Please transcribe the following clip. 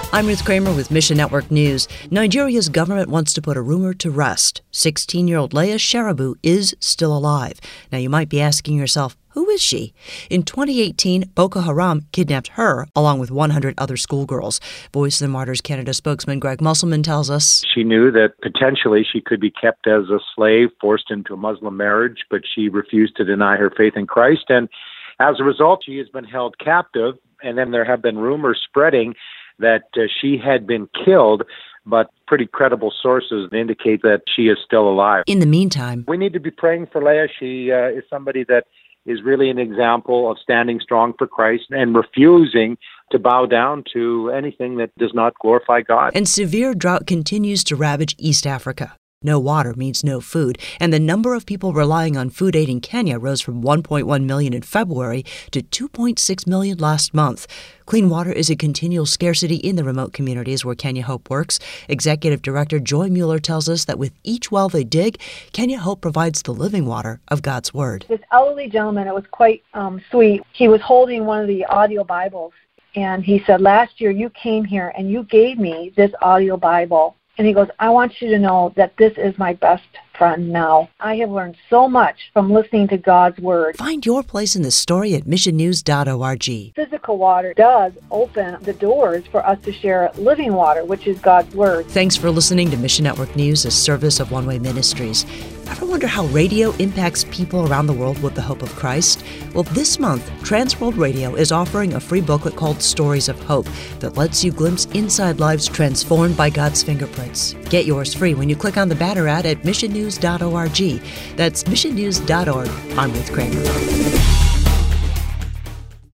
I'm Ruth Kramer with Mission Network News. Nigeria's government wants to put a rumor to rest. 16-year-old Leah Sharibu is still alive. Now, you might be asking yourself, who is she? In 2018, Boko Haram kidnapped her, along with 100 other schoolgirls. Voice of the Martyrs Canada spokesman Greg Musselman tells us, she knew that potentially she could be kept as a slave, forced into a Muslim marriage, but she refused to deny her faith in Christ. And as a result, she has been held captive. And then there have been rumors spreading that she had been killed, but pretty credible sources indicate that she is still alive. In the meantime, we need to be praying for Leah. She is somebody that is really an example of standing strong for Christ and refusing to bow down to anything that does not glorify God. And severe drought continues to ravage East Africa. No water means no food, and the number of people relying on food aid in Kenya rose from 1.1 million in February to 2.6 million last month. Clean water is a continual scarcity in the remote communities where Kenya Hope works. Executive Director Joy Mueller tells us that with each well they dig, Kenya Hope provides the living water of God's Word. This elderly gentleman, it was quite sweet. He was holding one of the audio Bibles, and he said, "Last year you came here and you gave me this audio Bible." And he goes, "I want you to know that this is my best friend now. I have learned so much from listening to God's Word." Find your place in the story at missionnews.org. Physical water does open the doors for us to share living water, which is God's Word. Thanks for listening to Mission Network News, a service of One Way Ministries. Ever wonder how radio impacts people around the world with the hope of Christ? Well, this month, Transworld Radio is offering a free booklet called Stories of Hope that lets you glimpse inside lives transformed by God's fingerprints. Get yours free when you click on the banner ad at missionnews.org. That's missionnews.org. I'm Ruth Kramer.